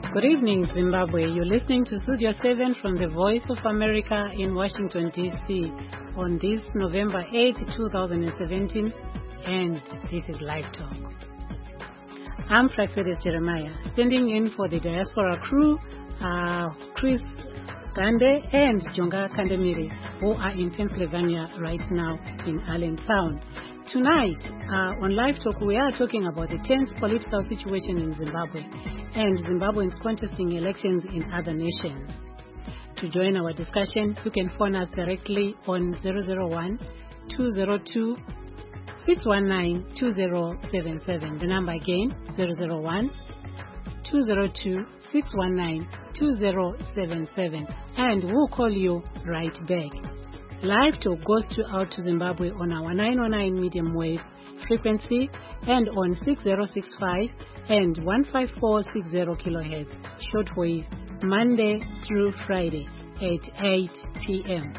Good evening, Zimbabwe. You're listening to Studio 7 from the Voice of America in Washington, D.C. on this November 8, 2017, and this is Live Talk. I'm Praxedis Jeremiah, standing in for the Diaspora crew, Chris Gande and Jonga Kandemiri, who are in Pennsylvania right now in Allentown. Tonight, on Live Talk, we are talking about the tense political situation in Zimbabwe and Zimbabweans contesting elections in other nations. To join our discussion, you can phone us directly on 001-202-619-2077. The number again, 001-202-619-2077. And we'll call you right back. Live Talk goes out to Zimbabwe on our 909 medium wave frequency and on 6065 and 15460 kilohertz shortwave Monday through Friday at 8 p.m.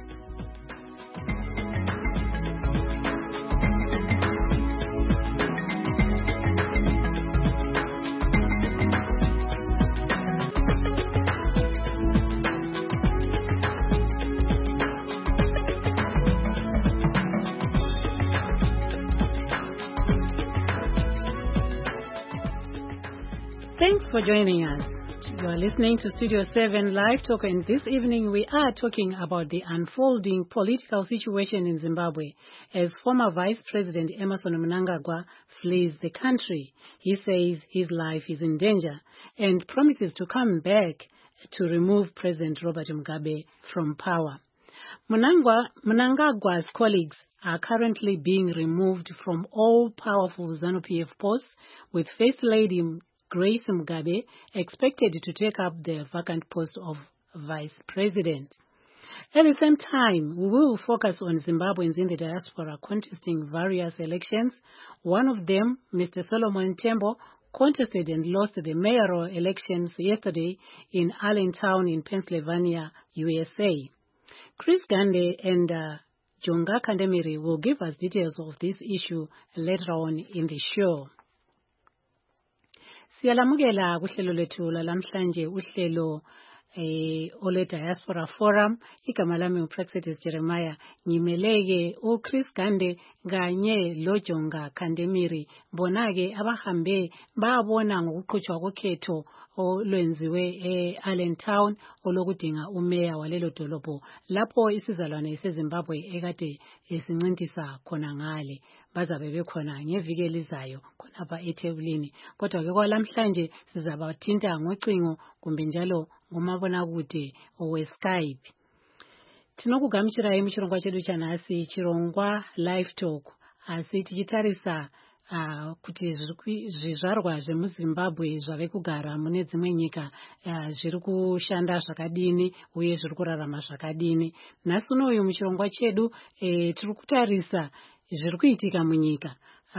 Thanks for joining us. You are listening to Studio 7 Live Talk, and this evening we are talking about the unfolding political situation in Zimbabwe as former Vice President Emmerson Mnangagwa flees the country. He says his life is in danger and promises to come back to remove President Robert Mugabe from power. Mnangagwa's colleagues are currently being removed from all powerful ZANU-PF posts, with First Lady Grace Mugabe expected to take up the vacant post of Vice President. At the same time, we will focus on Zimbabweans in the diaspora contesting various elections. One of them, Mr. Solomon Tembo, contested and lost the mayoral elections yesterday in Allentown in Pennsylvania, USA. Chris Gande and Jonga Kandemiri will give us details of this issue later on in the show. Siyalamukela kuhlelo lethu lalamhlanje uhlelo ole Diaspora Forum. Igama lami uPraxedis Jeremiah, ngimeleke uChris Gande kanye loJonga Kandemiri. Bona ke abahambe babona ngokuqhutshwa kokhetho olwenziwe eAllentown olokudinga umeya walelo dolobho lapho isizalwane seZimbabwe ekade esincintisa khona ngale. Bazabe bekhona ngeviki elizayo khonapha eThekwini. Kodwa ke kwalamhlanje sizabathinta ngocingo kumbe njalo ngomabonakude oweSkype. Tinokugamuchira muchirongwa chedu chanhasi, chirongwa Live Talk. Asi tichitarisa kuti zvizvarwa zvemuZimbabwe zvave kugara mune dzimwe nyika zviri kushanda zvakadini uye zviri kurarama zvakadini. Nhasi unoyu muchirongwa chedu tiri kutarisa zviri kuitika munyika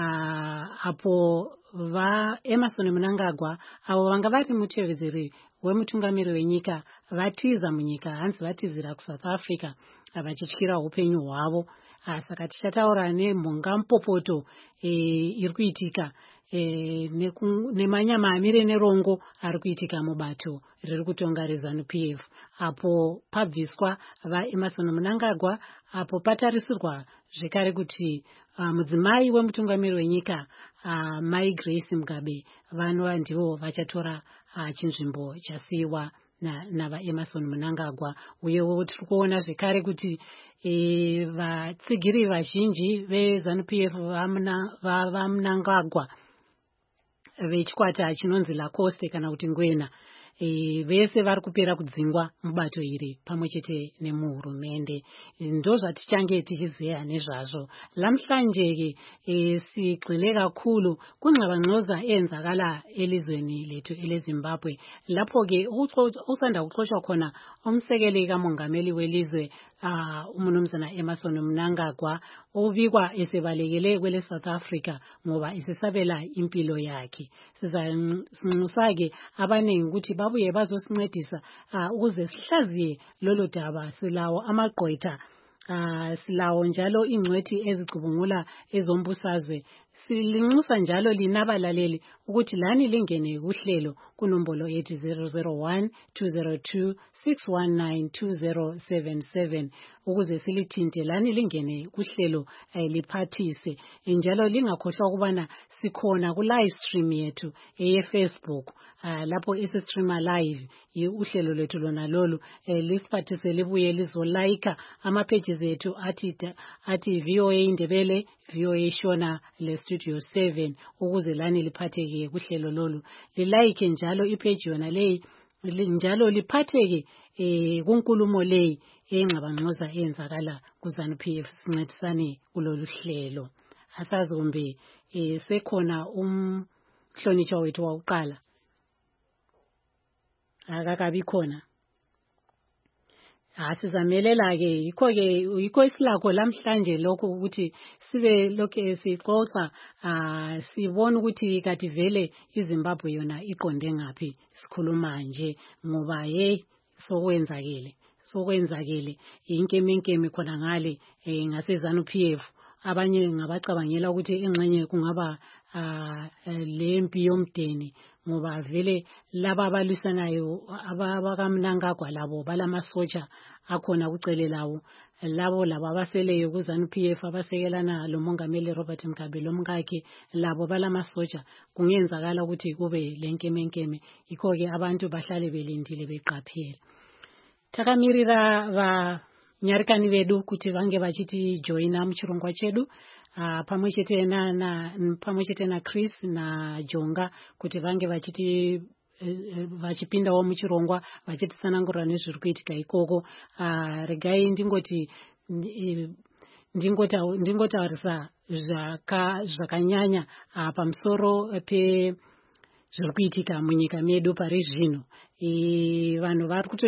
apo Emmerson Mnangagwa avo vanga vari mutevedzeri wemutungamiri wenyika vatiza munyika, hanzi vatizira kuSouth Africa vachityira upenyu hwavo. Saka tichataura nemhonga mupopoto iri kuitika nemanyama amire nerongo ari kuitika mubato riri kutonga reZANU-PF apo pabviswa vaEmmerson Mnangagwa, apo patarisirwa zvekare kuti mudzimai wemutungamiri wenyika Mai Grace Mugabe vanova ndivo vachatora chinzvimbo chasiyiwa navaEmmerson Mnangagwa. Uyewo tiri kuona zvekare kuti vatsigiri vazhinji veZANU-PF vaMnangagwa vechikwata chinonzi Lacoste kana kuti Ngwena vese vari kupera kudzingwa mubato iri pamwe chete nemuhurumende. Ndo zvatichange tichizeya nezvazvo. Lamhlanje sigxile kakhulu kungxabangxoza enzakala elizweni lethu eleZimbabwe lapho ke usanda kuxoshwa khona umsekeli kamongameli welizwe umnumzana Emmerson Mnangagwa obikwa esebalekele kwele South Africa ngoba isesabela impilo yakhe. Sizanxusa ke abaningi ukuthi babuye bazosincedisa ukuze sihlaziye lolo daba. Silawo amagqwetha silawo njalo ingcwethi ezicubungula ezombusazwe. Silinxusa njalo linabalaleli ukuthi lani lingene kuhlelo kunombolo ethi 001 202 619 2077 ukuze silithinte lani lingene kuhlelo liphathise. Njalo lingakhohlwa ukubana sikhona ku live stream yethu Facebook lapho isistreama live uhlelo lwethu lona lolu lisiphathise libuye lizolaika ama pages ethu athi VOA Indebele, VOA Shona le Studio 7 ukuze lani liphatheke kuhlelo lolu. Lilike njalo ipage yona leyi njalo liphatheke kunkulumo leyi engxabangxoza eyenzakala kuZanu PF sincedisane kulolu hlelo. Asazi kumbe sekhona umhlonishwa wethu wawuqala akakabi khona. Sizamelela ke yikho isilakho lamhlanje lokho ukuthi sibe lokho sixoxa sibona ukuthi kathi vele iZimbabwe yona iqonde ngapi sikhuluma nje ngoba sokwenzakele inkemenkeme khona ngale ngaseZanu PF. Abanye ngabacabangela ukuthi engxenye kungaba lempi yomdeni ngoba vele laba abalwisanayo abakamnangagwa labo balamasotsha akhona kucele lawo labo abaseleyo kuZanu PF abasekelana lo mongameli Robert Mugabe lomkakhe labo balamasotsha. Kungenzakala ukuthi kube lenkemenkeme, yikho ke abantu bahlale belindile beqaphela. Takamirira va nyarikani vedu kuti vange vachiti joina muchirongwa chedu pamwechete na Chris na Jonga kuti vange vachiti vachipindawo muchirongwa vachitisanangurira nezviri kuitika ikoko. Regai ndingotaurisa zvakanyanya pamusoro pezviri kuitika munyika medu pari zvino. Vanhu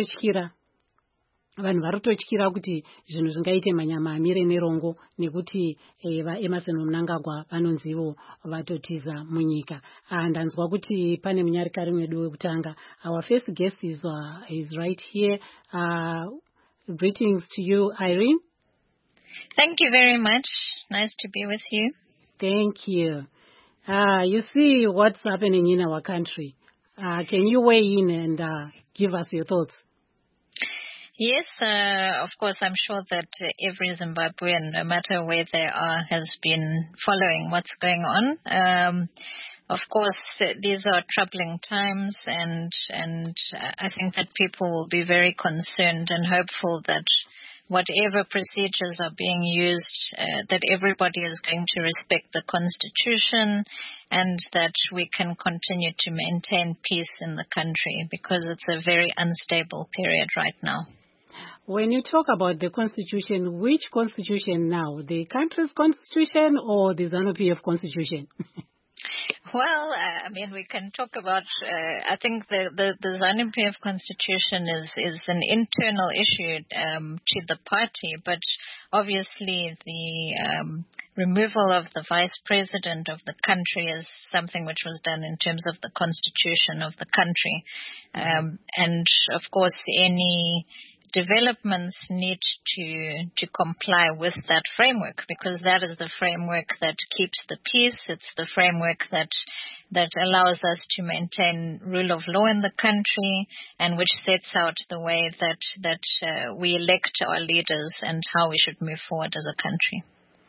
vari kutotyira kuti zvinhu zvingaite manyama amire nerongo nekuti vaEmerson Mnangagwa vanonzivo vatotiza munyika. Ndanzwa kuti pane munyarikari mwedu wekutanga. Our first guest is right here. Greetings to you, Irene. Thank you very much. Nice to be with you. Thank you. You see what's happening in our country. Can you weigh in and give us your thoughts? Yes, of course, I'm sure that every Zimbabwean, no matter where they are, has been following what's going on. Of course, these are troubling times, and I think that people will be very concerned and hopeful that whatever procedures are being used, that everybody is going to respect the Constitution and that we can continue to maintain peace in the country because it's a very unstable period right now. When you talk about the Constitution, which Constitution now? The country's Constitution or the ZANU PF Constitution? Well, we can talk about, I think the ZANU PF Constitution is an internal issue to the party, but obviously the removal of the vice president of the country is something which was done in terms of the constitution of the country. And of course, any developments need to comply with that framework because that is the framework that keeps the peace. It's the framework that allows us to maintain rule of law in the country and which sets out the way that we elect our leaders and how we should move forward as a country.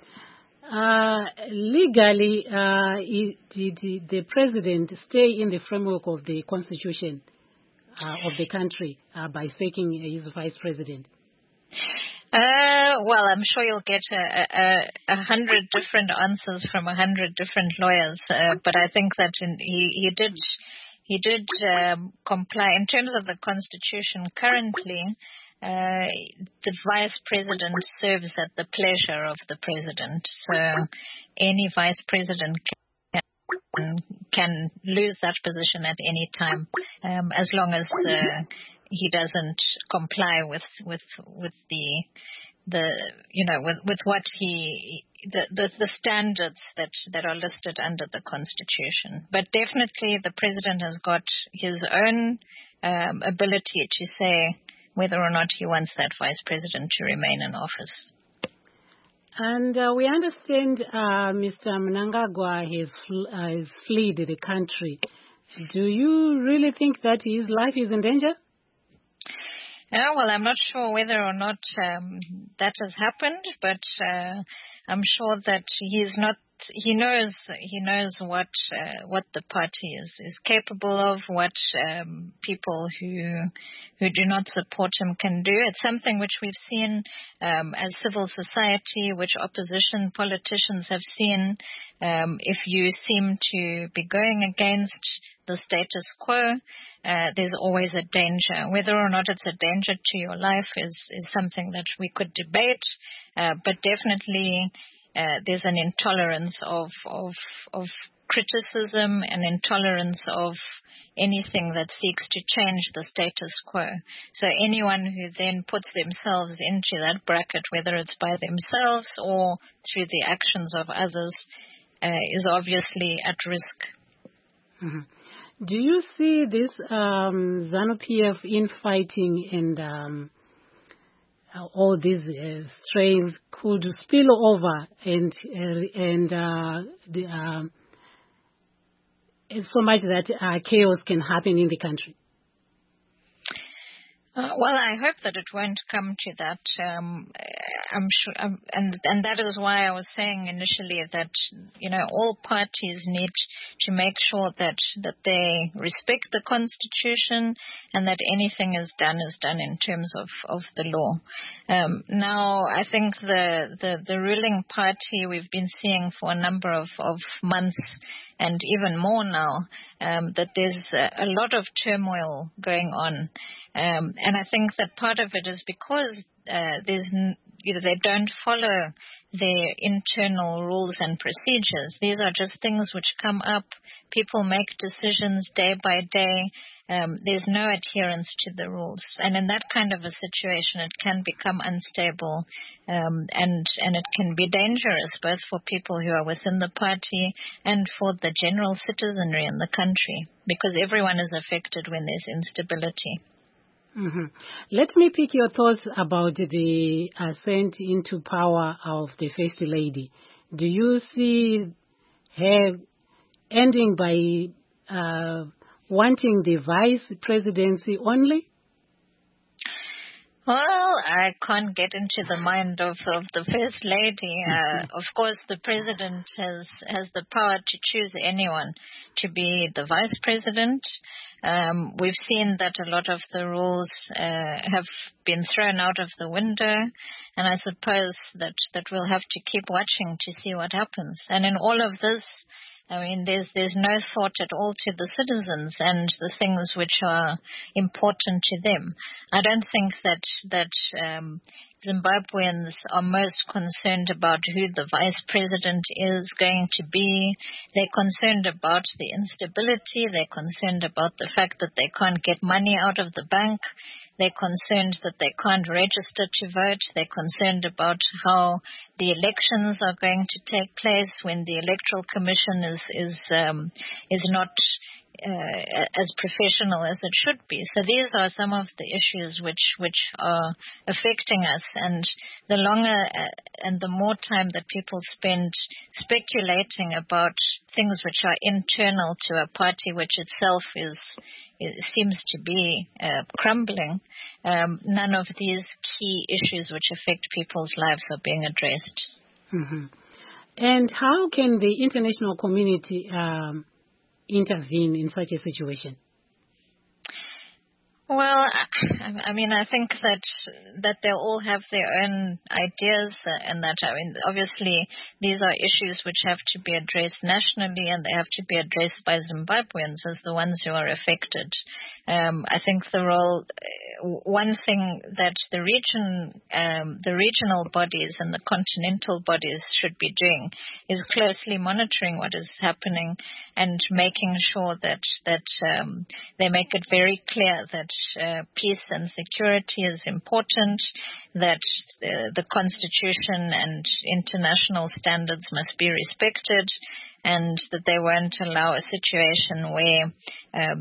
Legally, did the president stay in the framework of the constitution of the country by taking his vice president? Well, I'm sure you'll get 100 different answers from 100 different lawyers, but I think that he did comply in terms of the constitution. Currently, the vice president serves at the pleasure of the president, so any vice president can lose that position at any time, as long as he doesn't comply with the standards that are listed under the Constitution. But definitely the president has got his own ability to say whether or not he wants that vice president to remain in office. And we understand Mr. Mnangagwa has fled the country. Do you really think that his life is in danger? Well, I'm not sure whether or not that has happened, but I'm sure that he's not. He knows what the party is capable of, what people who do not support him can do. It's something which we've seen as civil society, which opposition politicians have seen. If you seem to be going against the status quo, there's always a danger. Whether or not it's a danger to your life is something that we could debate, but definitely there's an intolerance of criticism, an intolerance of anything that seeks to change the status quo. So anyone who then puts themselves into that bracket, whether it's by themselves or through the actions of others, is obviously at risk. Mm-hmm. Do you see this ZANU-PF infighting and all these strains could spill over and so much that chaos can happen in the country? Well, I hope that it won't come to that. I'm sure, and that is why I was saying initially that all parties need to make sure that they respect the Constitution and that anything is done in terms of the law. Now, I think the ruling party we've been seeing for a number of months and even more now, that there's a lot of turmoil going on. And I think that part of it is because they don't follow their internal rules and procedures. These are just things which come up. People make decisions day by day. There's no adherence to the rules. And in that kind of a situation, it can become unstable and it can be dangerous both for people who are within the party and for the general citizenry in the country, because everyone is affected when there's instability. Mm-hmm. Let me pick your thoughts about the ascent into power of the First Lady. Do you see her ending by wanting the vice presidency only? Well, I can't get into the mind of the First Lady. Of course, the President has the power to choose anyone to be the Vice President. We've seen that a lot of the rules have been thrown out of the window, and I suppose that we'll have to keep watching to see what happens. And in all of this, I mean, there's no thought at all to the citizens and the things which are important to them. I don't think that Zimbabweans are most concerned about who the vice president is going to be. They're concerned about the instability. They're concerned about the fact that they can't get money out of the bank. They're concerned that they can't register to vote. They're concerned about how the elections are going to take place when the Electoral Commission is not as professional as it should be. So these are some of the issues which are affecting us, and the longer and the more time that people spend speculating about things which are internal to a party which itself seems to be crumbling, none of these key issues which affect people's lives are being addressed. Mm-hmm. And how can the international community intervene in such a situation? Well, I mean, I think that they'll all have their own ideas, and that, I mean, obviously these are issues which have to be addressed nationally, and they have to be addressed by Zimbabweans as the ones who are affected. I think one thing that the regional bodies and the continental bodies should be doing is closely monitoring what is happening and making sure that they make it very clear that peace and security is important, that the Constitution and international standards must be respected, and that they won't allow a situation where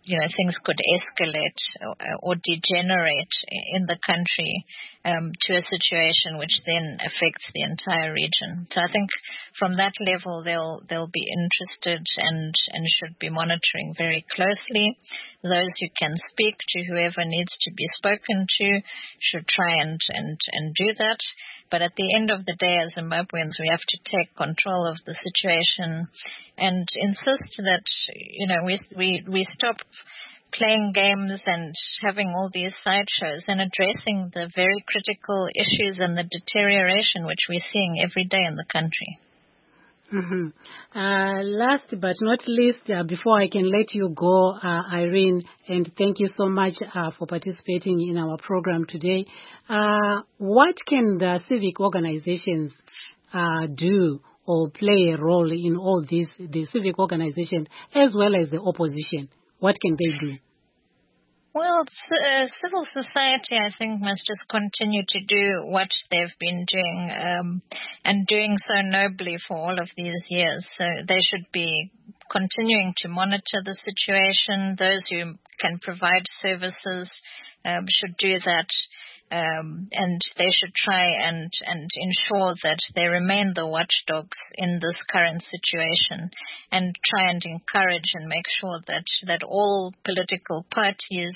things could escalate or degenerate in the country to a situation which then affects the entire region. So I think from that level they'll be interested and should be monitoring very closely. Those who can speak to whoever needs to be spoken to should try and do that. But at the end of the day, as Zimbabweans, we have to take control of the situation and insist that we stop playing games and having all these sideshows and addressing the very critical issues and the deterioration which we're seeing every day in the country. Mm-hmm. Last but not least, before I can let you go, Irene, and thank you so much for participating in our program today. What can the civic organizations do or play a role in all this, the civic organization as well as the opposition? What can they do? Well, civil society, I think, must just continue to do what they've been doing and doing so nobly for all of these years. So they should be continuing to monitor the situation. Those who can provide services should do that. And they should try and ensure that they remain the watchdogs in this current situation and try and encourage and make sure that all political parties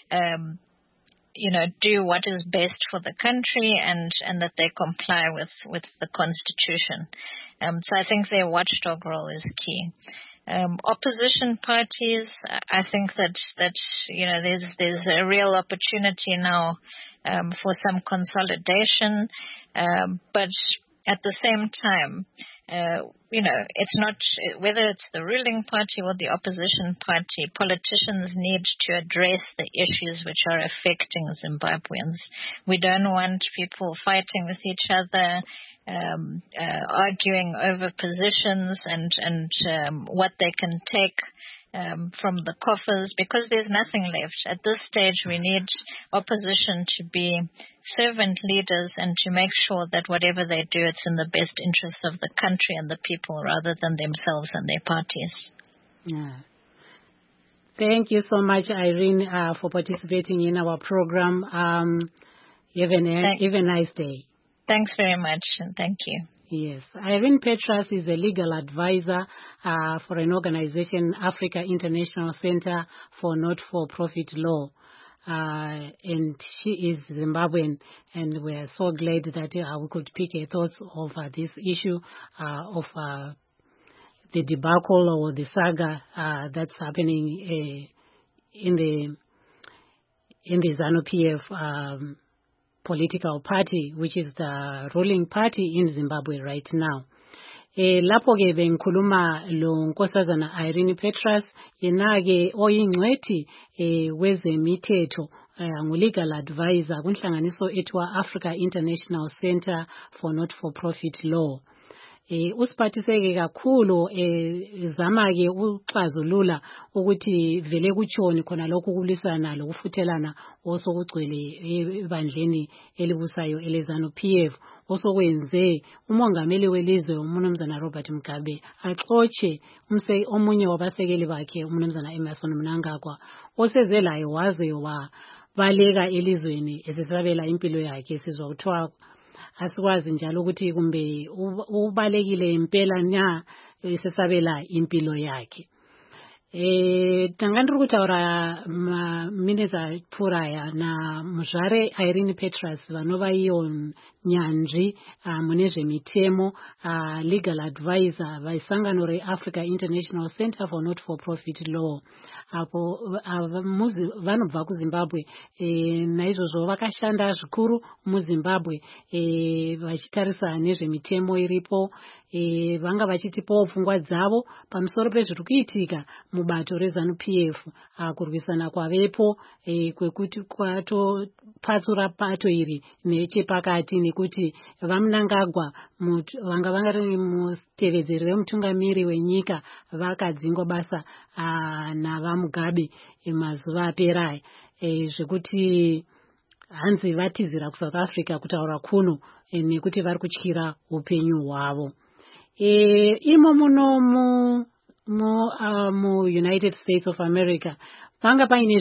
do what is best for the country and that they comply with the Constitution. So I think their watchdog role is key. Opposition parties, I think that there's a real opportunity now for some consolidation, but at the same time, it's not whether it's the ruling party or the opposition party. Politicians need to address the issues which are affecting Zimbabweans. We don't want people fighting with each other, arguing over positions and what they can take from the coffers, because there's nothing left. At this stage, we need opposition to be servant leaders and to make sure that whatever they do, it's in the best interests of the country and the people rather than themselves and their parties. Yeah. Thank you so much, Irene, for participating in our program. Have a nice day. Thanks very much, and thank you. Yes. Irene Petras is a legal advisor for an organization, Africa International Center for Not-for-Profit Law. And she is Zimbabwean, and we are so glad that we could pick her thoughts over this issue of the debacle or the saga that's happening in the ZANU-PF political party, which is the ruling party in Zimbabwe right now. Lapho ke bengikhuluma lo nkosazana Irene Petras, yena ke oyingcwethi wezemithetho, ngu-legal advisor kunhlanganiso ethiwa Africa International Center for Not-for-Profit Law. Usiphathiseke kakhulu zama ke uxazulula ukuthi vele kutshoni khona lokhu kulisana lokufuthelana osokugcwele ebandleni elibusayo eleZANU-PF osokwenze umongameli welizwe uMnumzana Robert Mugabe axotshe omunye wabasekeli bakhe uMnumzana Emmerson Mnangagwa oseze laye waze wabaleka elizweni esesabela impilo yakhe. Sizwa kuthiwa asikwazi njalo ukuthi kumbe ubalekile impela nya sesabela impilo yakhe. Tangandiri kutaura mineza pfuraya na muzvare Irene Petras vanova iyo nyanzvi mune zvemitemo, legal advisor vaisangano reAfrica International Center for Not-for-Profit Law. Apo vanobva kuZimbabwe, naizvozvo vakashanda zvikuru muZimbabwe vachitarisa nezvemitemo iripo, vanga vachitipawo pfungwa dzavo pamusoro pezviri kuitika mubato reZANU-PF kurwisana kwavepo kwekuti kwatopatsura pato iri nechepakati, nekuti vaMnangagwa vanga vari mutevedzeri vemutungamiri wenyika vakadzingwa basa navaMugabe mazuva aperayo, zvekuti hanzi vatizira kuSouth Africa kutaura kuno nekuti vari kutyira upenyu hwavo. Imo muno mu United States of America panga paine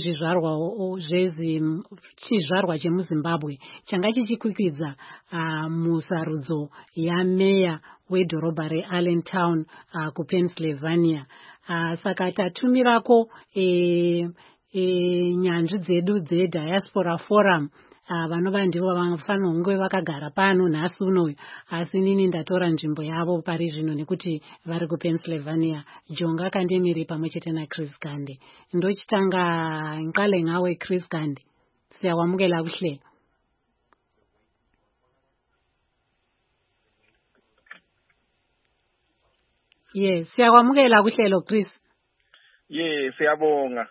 chizvarwa chemuZimbabwe changa chichikwikwidza musarudzo yameya wedhorobha reAllentown kuPennsylvania. Saka tatumirako nyanzvi dzedu dzeDiaspora Forum vanova ndivo vanofanira kunge vakagara pano nhasi unoyu, asi nini ndatora nzvimbo yavo pari zvino nekuti vari kuPennsylvania. Jonga Kandemiri pamwe chete naChris Gande. Ndochitanga nqale ngawe Chris Gande. Siyakwamukela kuhlelo. Yes, siyakwamukela kuhlelo Chris. Yes, siyabonga.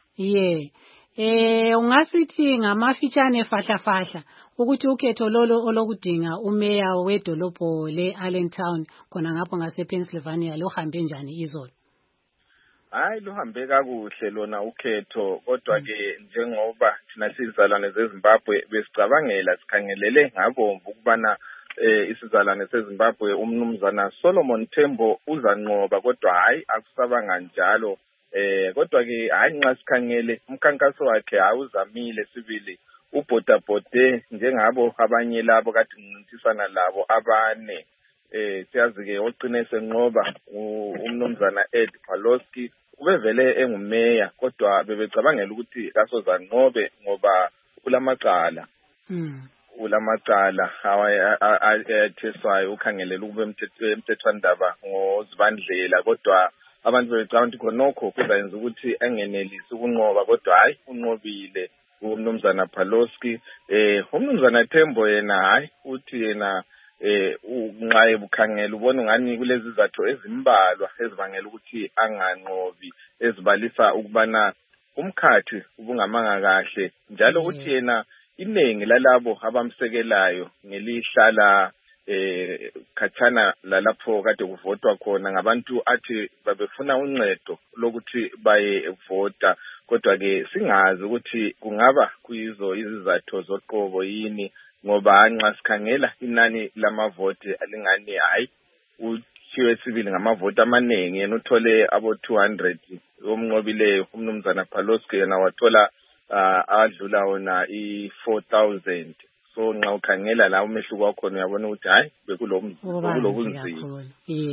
Ungasithi ngamafitshane fahla ukuthi ukhetho lolo olokudinga umeya wedolobho leAllentown khona ngapho ngasePennsylvania luhambe njani izolo? Hayi, luhambe kakuhle lona ukhetho, kodwa ke njengoba thina sizalwane zeZimbabwe besicabangela sikhangelele ngabomvu ukubana isizalwane seZimbabwe umnumzana Solomon Tembo uzanqoba, kodwa hayi akusabanga njalo. Kodwa ke hayi nxa sikhangele umkhankaso wakhe awuzamile sibili ubhodabhode njengabo abanye labo kade ngincintisana labo abane. Siyazi ke ogcine senqoba umnumzana Ed Paloski ubevele engumeya, kodwa bebecabangela ukuthi kasozanqobe ngoba kulamacala ayetheswayo ukhangelela ukube emthethwandaba ngoZibandlela, kodwa abantu becabanga ukuthi khonokho kuzayenza ukuthi engenelisi ukunqoba, kodwa hayi unqobile umnumzana Paloski. Umnumzana Tembo yena hayi uthi yena unqaye bukhangela ubona ngani kulezi izathu ezimbalwa ezibangela ukuthi anganqobi, ezibalisa ukubana umkhathi ubungamanga kahle, njalo uthi yena iningi lalabo abamsekelayo ngelihlala khatshana lalapho kade kuvotwa khona ngabantu athi babefuna uncedo lokuthi baye vota, kodwa ke singazi ukuthi kungaba kuyizo izizathu zoqobo yini, ngoba nxa sikhangela inani lamavoti alingani hayi uthiwe sibili ngamavoti amaningi, yena uthole abo 200 omnqobileyo umnumzana Paloski yena wathola adlula wona i-4,000. So nxa ukhangela la umehluko wakhona uyabona ukuthi hayi bekulobunzima.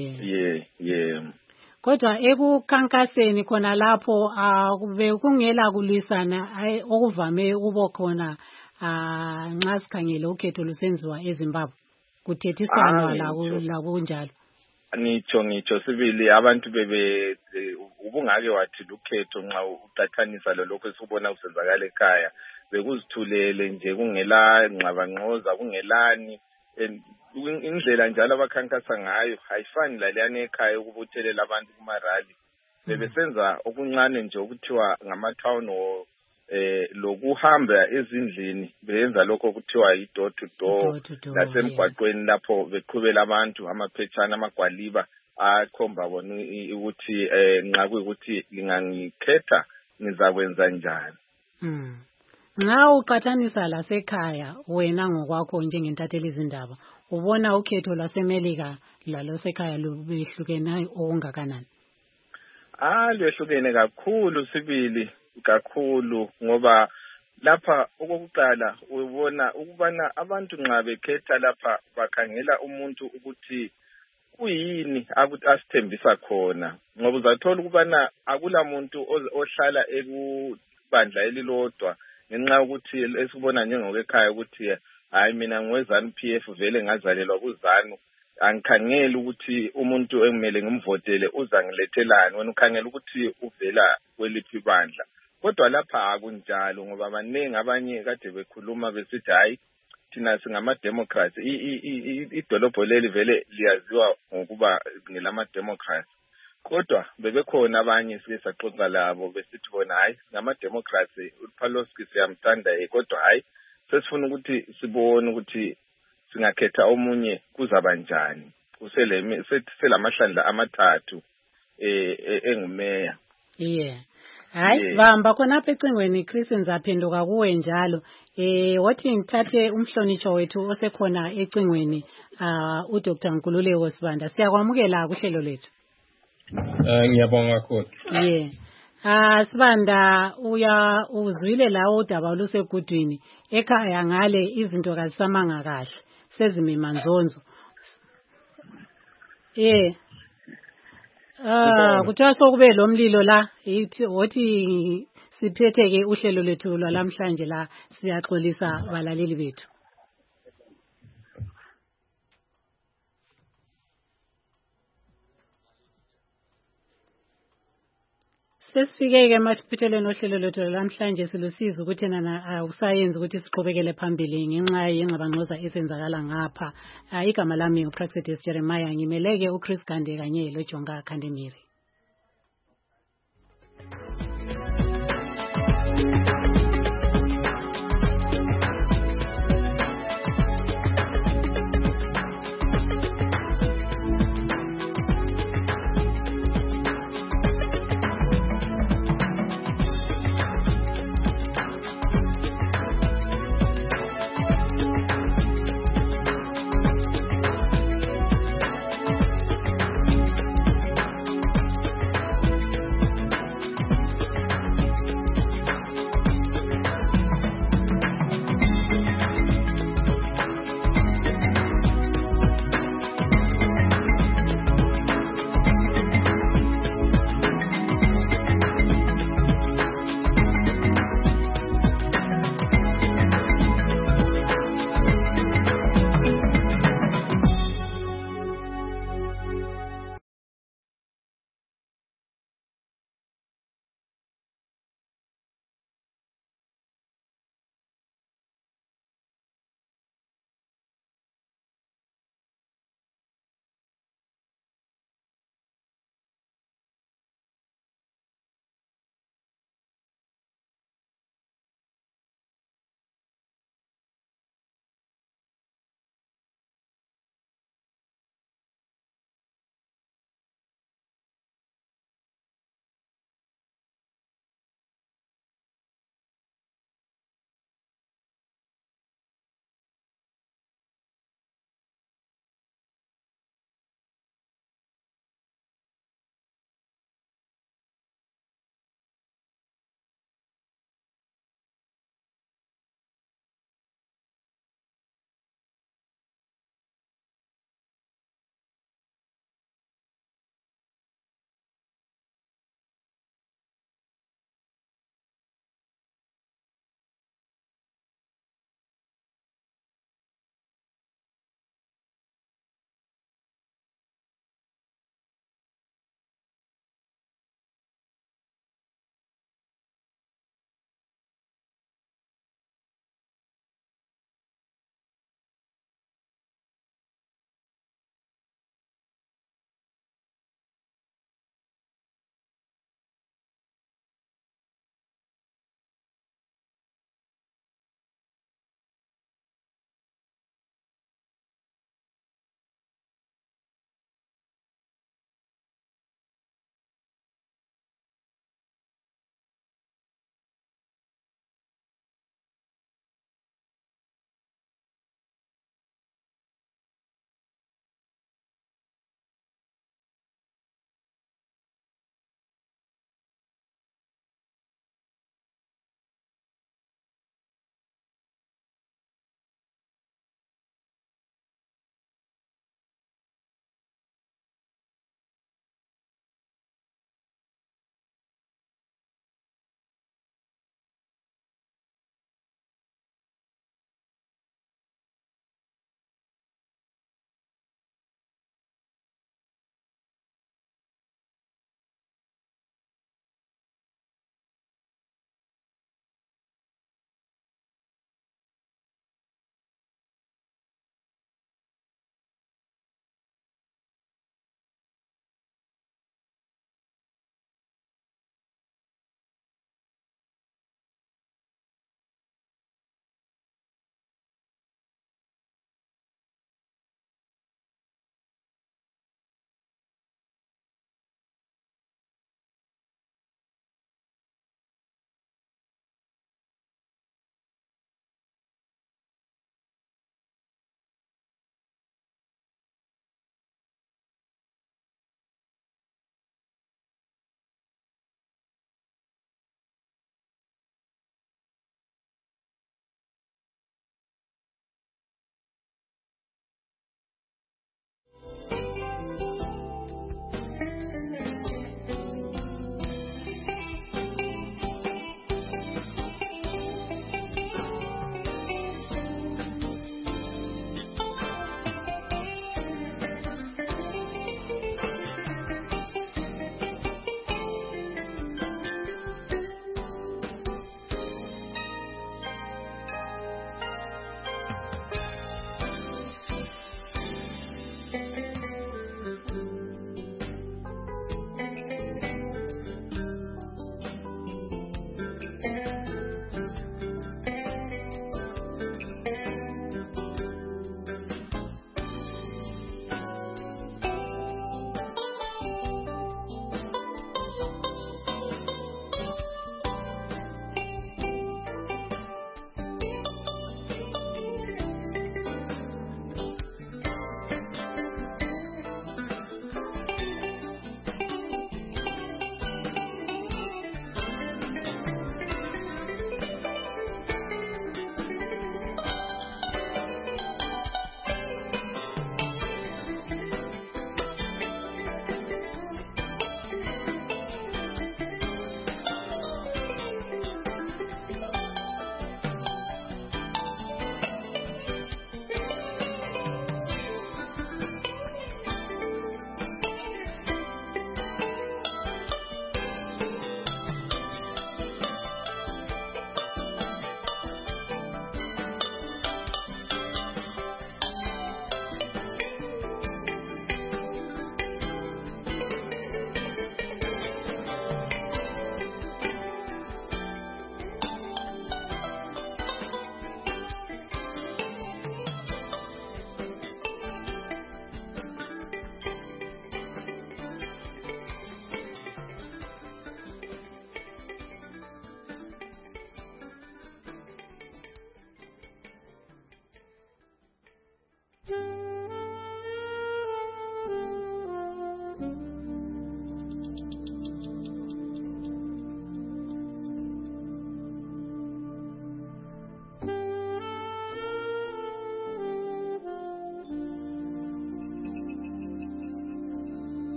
Kodwa ekukhankaseni khona lapho bekungela kulwisana okuvame ukuba khona nxa sikhangele ukhetho lusenziwa eZimbabwe, kuthethisana la kunjalo. Ngitsho sibili abantu ubungake wathi ukhetho nxa uqathanisa lokho esibona kusenzakala ekhaya bekuzithulele nje kungela ngxabangqoza kungelani, indlela njalo abakhankasa ngayo ayifani laleyana ekhaya ukubuthelela abantu kumarali. Bebesenza okuncane nje okuthiwa ngama-town hall, lokuhamba ezindlini beyenza lokho kuthiwa yi-door to door, lasemgwaqweni lapho beqhubela abantu amaphetshana amagwaliba akhomba bona ukuthi nxa kuyikuthi lingangikhetha ngizakwenza njani. Nxa uqathanisa lasekhaya wena ngokwakho njengentatheli izindaba ubona ukhetho lwaseMelika lalosekhaya lubehlukene okungakanani? Lwehlukene kakhulu sibili, kakhulu, ngoba lapha okokuqala ubona ukubana abantu nxa bekhetha lapha bakhangela umuntu ukuthi kuyini asithembisa khona, ngoba uzathola ukubana akula muntu ohlala ekubandla elilodwa ngenxa yokuthi esibona njengokekhaya ukuthi hayi mina ngoweZANU-PF vele ngazalelwa kuZANU, angikhangeli ukuthi umuntu engimele ngimvotele uzangilethelani, wena ukhangela ukuthi uvela kweliphi bandla. Kodwa lapha akunjalo, ngoba baningi abanye kade bekhuluma besithi hayi thina singama-Democrats, idolobho leli vele liyaziwa ngokuba ngelama-Democrats, kodwa bebekhona abanye sike saxoxa labo besithi bona hayi ngama-Democrats uPaloski siyamthanda kodwa hayi sesifuna ukuthi sibone ukuthi singakhetha omunye kuzaba njani selamahlandla amathathu engumeya. Hayi bamba khonapha ecingweni Chris ngizaphenduka kuwe njalo. Wathi ngithathe umhlonitsho wethu osekhona ecingweni uDr. Nkululeko Sibanda. Siyakwamukela kuhlelo lethu. Ngiyabonga kakhulu. Sibanda uzwile lawo udaba lusegudwini ekhaya ngale izinto kazisamanga kahle sezimima nzonzo. Kuthiwa sokube lo mlilo la wothi siphetheke uhlelo lethu lwalamhlanje la siyaxolisa balaleli bethu. Sesifike-ke masiphethelweni ohlelo lethu lamhlanje silusiza ukuthi nana awusayenzi ukuthi siqhubekele phambili ngenxa yengxabangxoza esenzakala ngapha. Igama lami uPraxedis Jeremiah, ngimeleke uChris Gande kanye loJonga Khandemiri.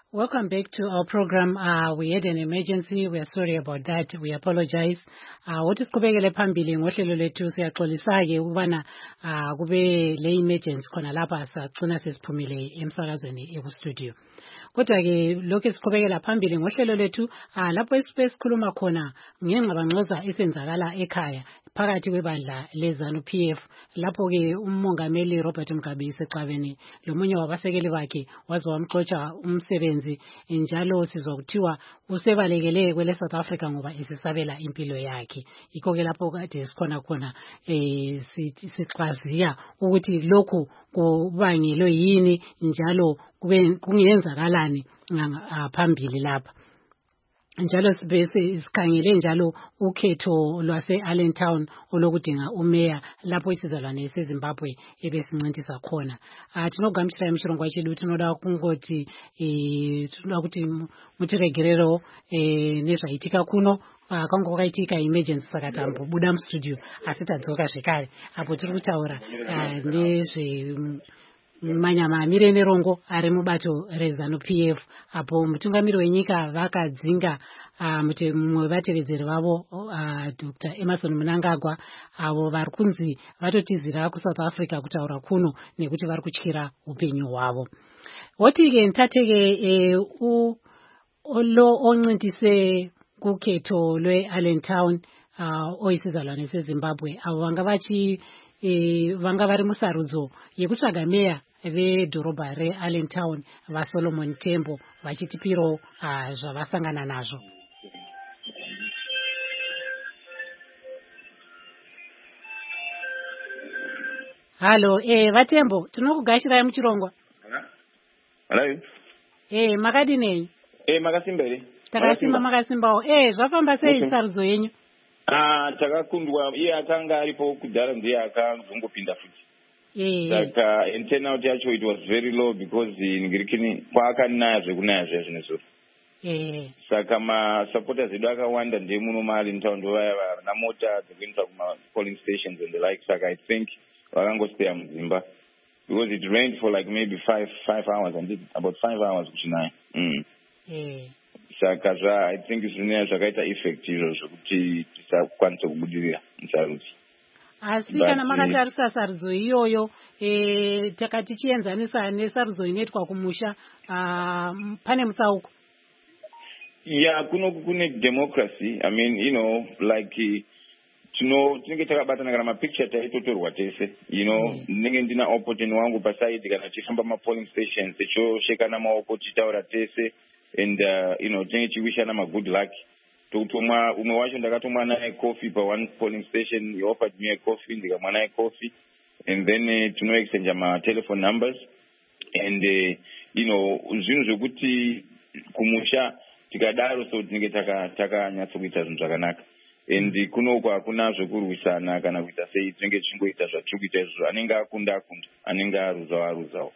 Welcome back to our program. We had an emergency. We are sorry about that. We apologize. What is kubekele phambili ngohlelo lethu siyaxolisa ke ukubana kube le emergency khona lapha sagcina sesiphumile emsakazweni eku studio. Kodwa ke lokho esiqhubekela phambili ngohlelo lethu lapho esikhuluma khona ngengxabangxoza esenzakala ekhaya phakathi kwebandla lezanu PF lapho ke umongameli Robert Mugabe isexabene lomunye wabasekeli bakhe waze wamxotsha umsebenzi njalo sizwa kuthiwa usebalekele kwele South Africa ngoba isisabela impilo yakhe. Yikho ke lapho kade sikhona khona sixaziya ukuthi lokhu kubangelwe yini njalo kungenzakalani phambili lapha. Njalo sibese sikhangele njalo ukhetho lwase Allentown olokudinga umeya lapho isizalwane seZimbabwe ebesincintisa khona. Tinogamshira emchirongo chedu tinoda kungoti tinoda kuti mutiregerero nezvaitika kuno kwangu kwakaitika emergency saka tambobuda mustudio asi tadzoka zvekare apo tiri kutaura nezve manyama amire nerongo ari mubato rezanu PF apo mutungamiri wenyika vakadzinga mumwe wevatevedzeri vavo Dr. Emmerson Mnangagwa avo vari kunzi vatotizira kuSouth Africa kutaura kuno nekuti vari kutyira upenyu hwavo. Woti-ke ntateke lo oncintise kukhetho lwe-Allentown oisizalwane seZimbabwe avo vanga vari musarudzo yekutsvaga meya vedhorobha reAllentown vaSolomon Tembo vachitipiro zvavasangana nazvo. Halo, vaTembo, tinokugashirai muchirongwa. Hello. Makadinei? Makasimbere. Takasimba makasimbawo. Zvafamba sei sarudzo yenyu? Takakundwa iye akanga aripo kudhara ndiye akazongopinda futi. Saka turnout yacho it was very low because ngirikini kwakanaya zvekunaya zvezvinezvo. Saka masupporters edu akawanda ndiye muno maAllentown ndovaya varina mota dzekuendesa kuma polling stations and the like. Saka I think vakangostaya mudzimba because it rained for like maybe 5 hours and about 5 hours kuchinaya. Saka I think zvinaya zvakaita effect izvo zvokuti tisakwanisa kubudirira musarudzo. Asi kana makatarisa sarudzo iyoyo takati chienzanisa nesarudzo inoitwa kumusha pane mutsauko. Kune democracy. I mean, you know, like tinenge takabatana kana mapicture taitotorwa tese, you know, ndinenge ndina opportunity wangu pasaidi kana tichifamba mapolling stations tichoshekana maoko tichitaura tese and you know tinenge tiwishana good luck. Tokutomwa umwe wacho ndakatomwa naye coffee pa one polling station. He offered me a coffee, ndikamwa naye coffee, and then tinoexchange ma telephone numbers and you know zvinhu zvekuti kumusha tikadaro so tinenge takanyatsokuita zvinhu zvakanaka and kunoko hakuna zvekurwisana kana kuita sei. Tinenge tichingoita zvatiri kuita izvo. Anenge akunda anenge aruzawo.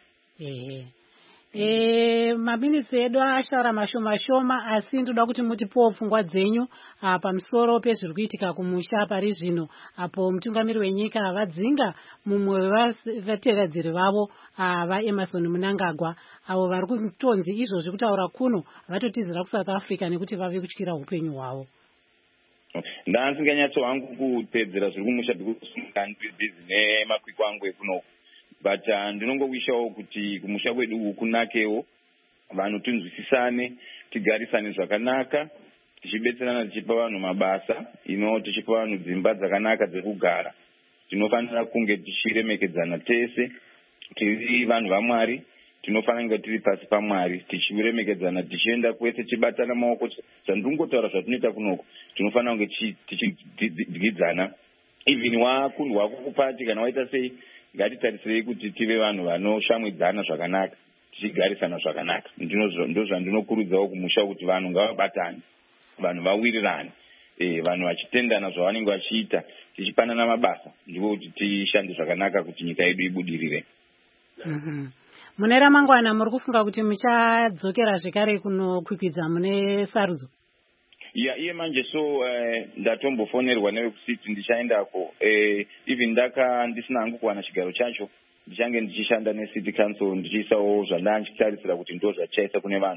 Maminitsi edu ashara mashoma asi ndoda kuti mutipowo pfungwa dzenyu pamusoro pezviri kuitika kumusha pari zvino apo mutungamiri wenyika vadzinga mumwe wevatevedzeri vavo vaEmmerson Mnangagwa avo vari kutonzi izvozvi kutaura kuno vatotizira kuSouth Africa nekuti vave kutyira upenyu hwavo. Ndandinganyatso hangu kupedzera zviri kumusha ndikuzvi nemakwikwa angu ekunoko. But ndinongowishawo kuti kumusha kwedu kunakewo, vanhu tinzwisisane, tigarisane zvakanaka, tichibetserana tichipa vanhu mabasa, tichipa vanhu dzimba dzakanaka dzekugara. Tinofanira kunge tichiremekedzana tese, tiri vanhu vaMwari, tinofanira kunge tiri pasi paMwari, tichiremekedzana, tichienda kwese tichibatana maoko. Zvandinongotaura zvatinoita kunoko, tinofanira kunge tichidyidzana. Even wakundwa kupati kana waita sei, ngatitarisirei kuti tive vanhu vanoshamwidzana zvakanaka, tichigarisana zvakanaka. Ndozvandinokurudzirawo kumusha kuti vanhu ngavabatane, vanhu vawirirane, vanhu vachitendana zvavanenge vachiita, tichipanana mabasa, ndiko kuti tishande zvakanaka kuti nyika yedu ibudirire. Mune ramangwana muri kufunga kuti muchadzokera zvekare kunokwikwidza mune sarudzo? Iye manje so ndatombofonerwa nevekusiti ndichaendako. Even ndisina hangu kuwana chigaro chacho, ndichange ndichishanda necity council ndichiisawo zvandanga ndichitarisira kuti ndo zvachaisa kune vanhu.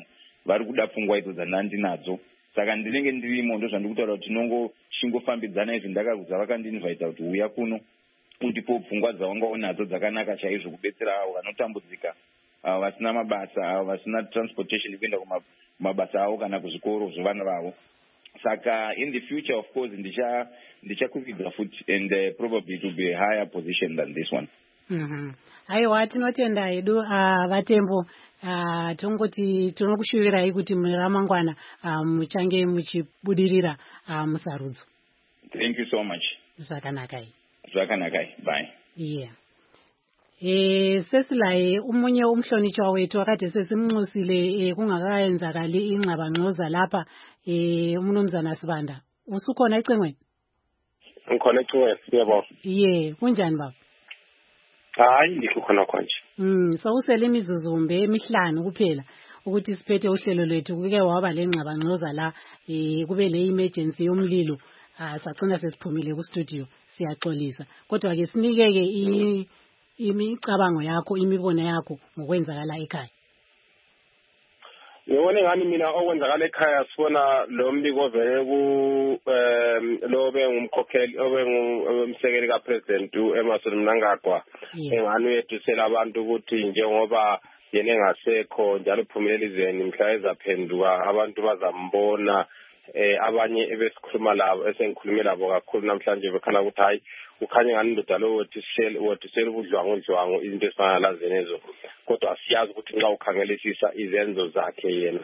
vari kuda pfungwa idzo dzandinadzo. Saka ndinenge ndirimo ndozvandikutaura kuti chingofambidzana izvi ndakakudza vakandinvhaita kuti uya kuno undipo pfungwa dzawanga unadzo dzakanaka chaizvo kubetsera avo vanotambudzika, avo vasina mabasa, avo vasina transportation kuenda kumabasa avo kana kuzvikoro zvevana vavo. Saka in the future of course ndichakwidza futi and probably it will be a higher position than this one. Aiwa tinotenda hedu vatembo tongoti tinokushuvirai kuti ramangwana muchange muchibudirira musarudzo. Thank you so much. Zvakanakai. Bye. Yeah. Sesilai umunye umhlonitshwa wethu akade sesimnxusile kungakaenzakali ingxabangxoza lapha umnumzana Sibanda. Usukhona ecengweni? Ngikhona ecengweni, siyabona. Kunjani baba? Hayi ndikhona konje. So usele imizuzumbe emihlanu kuphela ukuthi siphethe uhlelo lwethu kuke waba lengxabangxoza la kube le emergency yomlilo sacina sesiphumile ku studio siyaxolisa. Kodwa ke sinikeke imicabango yakho, imibono yakho ngokwenzakala ekhaya. Ngibona ngani mina okwenzakala ekhaya sibona lo mbiko vele ku lo bengumkhokheli obengumsekeli kaPresident uEmmerson Mnangagwa engani uyedusela abantu ukuthi njengoba yena engasekho njalo uphumelelizeni mhla ezaphenduka abantu bazambona. Abanye ebesikhuluma labo esengikhulume labo kakhulu namhlanje bekhala ukuthi hayi ukhanye ngani indoda lo wethisela ubudlwangu izinto ezifana lazenezo, kodwa asiyazi ukuthi nxa ukhangelisisa izenzo zakhe yena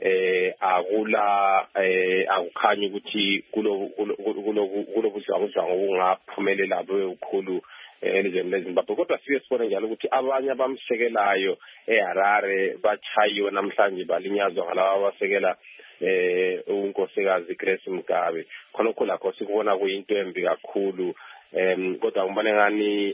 akukhanyi ukuthi kulo budlwangu bungaphumelela bukhulu elizweni leZimbabwe. Kodwa siye sibone njalo ukuthi abanye abamsekelayo eHarare bachayiwe namhlanje balinyazwa ngalabo abasekela unkosikazi Grace Mugabe. Khonokho lakho sikubona kuyinto embi kakhulu. Kodwa ngibone ngani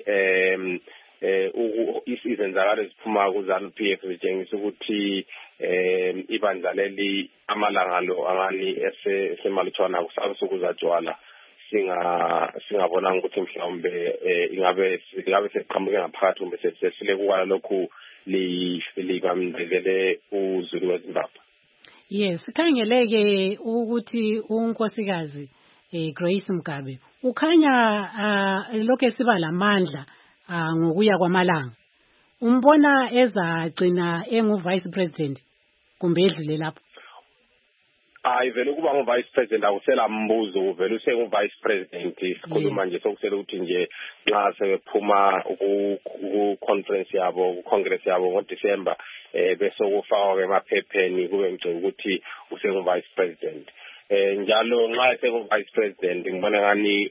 izenzakalo eziphuma kuZANU-PF zitshengisa ukuthi ibandla leli amalanga lo angani esemalutshwana kusabe sokuzajwala singabona ukuthi mhlawumbe ingabe seqhamuke ngaphakathi kumbe sesile kukwala lokhu likamndezele uZulu weZimbabwe. Yes, khangeleke ukuthi unkosikazi Grace Mugabe ukhanya lokho esiba lamandla ngokuya kwamalanga. Umbona ezagcina engu-vice president kumbe edlule lapho? Vele ukuba ngu-vice president akusela mbuzo, vele usengu-vice president. Sikhuluma nje sokusela ukuthi nje nxa sebephuma ku-conference yabo, ku-congress yabo ngoDisemba bese kufakwa emaphepheni kube ngicela ukuthi usengu-vice president. Njalo nxa esengu-vice president ngibona ngani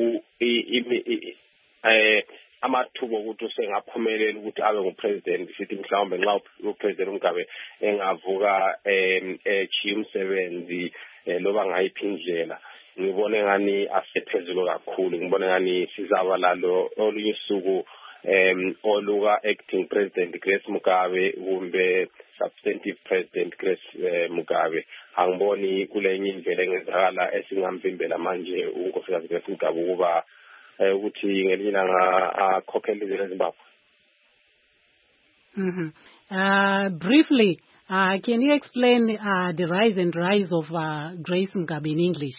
amathuba ukuthi usengaphumelela ukuthi abe ngupresident. Sithi mhlawumbe nxa upresident uMgabe engavuka echiya umsebenzi loba ngayiphi indlela, ngibone ngani asephezulu kakhulu. Ngibone ngani sizaba lalo olunye usuku oluka acting president Grace Mugabe kumbe substantive president Grace Mugabe. Angiboni kulenye indlela engenzakala esingamvimbela manje unkosikazi Grace Mugabe ukuba ukuthi ngelinye ilanga akhokhele izwe leZimbabwe. Briefly, can you explain the rise and rise of Grace Mugabe in English?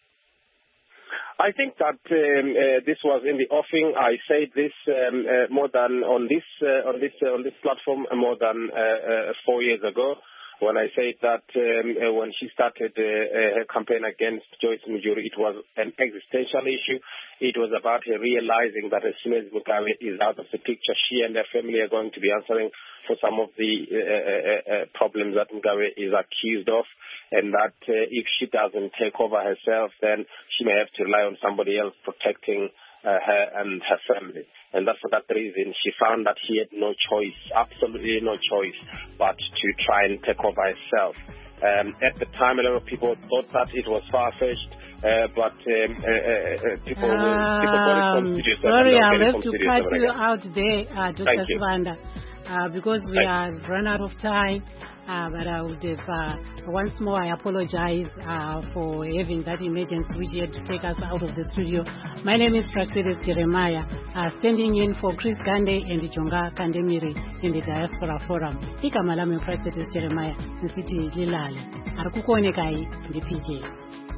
I think that this was in the offing. I said this more than on this platform more than 4 years ago, when I said that when she started her campaign against Joyce Mujuru, it was an existential issue. It was about her realizing that as soon as Mugabe is out of the picture, she and her family are going to be answering for some of the problems that Mugabe is accused of, and that if she doesn't take over herself, then she may have to rely on somebody else protecting her and her family. And that's for that reason she found that she had no choice, absolutely no choice, but to try and take over herself. At the time, a lot of people thought that it was far-fetched, but people thought it was serious. Sorry, I'll have to cut you out there, Dr. Sibanda, because we are run out of time. but I would have, once more, I apologize for having that emergency which had to take us out of the studio. My name is Praxedis Jeremiah, standing in for Chris Gande and Jonga Kandemire in the Diaspora Forum. Igama lami Praxedis Jeremiah, ndisithi lilale. Arikukonekai ndi PJ.